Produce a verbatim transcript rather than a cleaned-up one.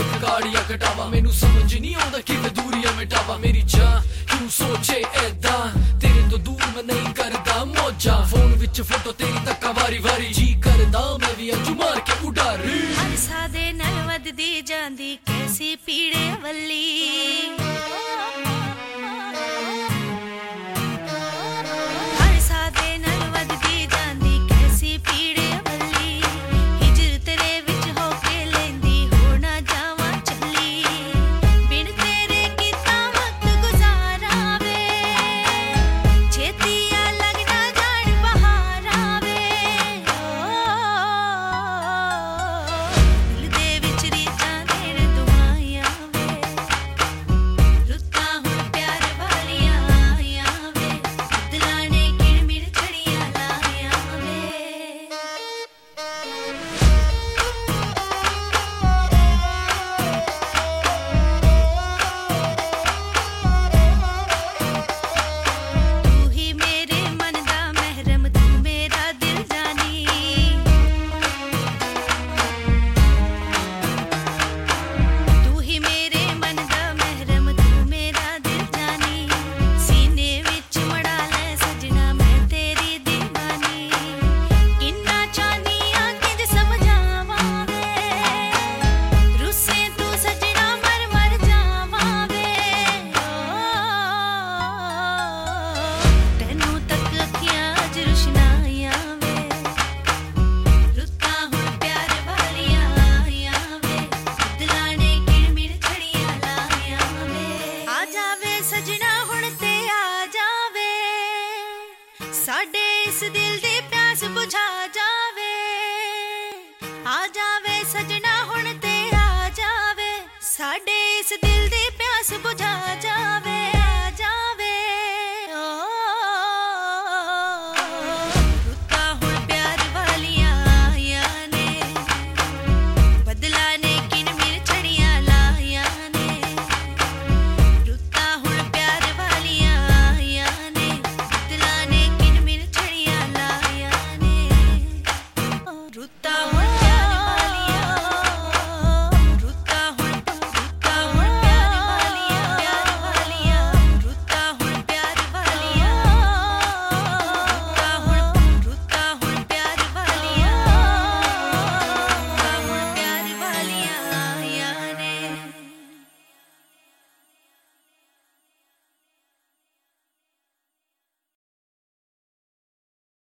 लिख गाड़ियां कटावा मैनू समझ नहीं आउंदा किवें दूरियां मिटावा मेरी जान क्यों सोचे ऐदा तेरे तो दूर मैं नहीं करदा मौजा फोन विच फोटो तेरी तक्का वारी वारी जी करदा मैं भी अज मार के उडारी हर सादे नाल वधदी जांदी कैसी पीड़े वल्ली साडे इस दिल दी प्यास बुझा जावे आ जावे सजना हुण ते आ जावे साडे इस दिल दी प्यास बुझा जावे।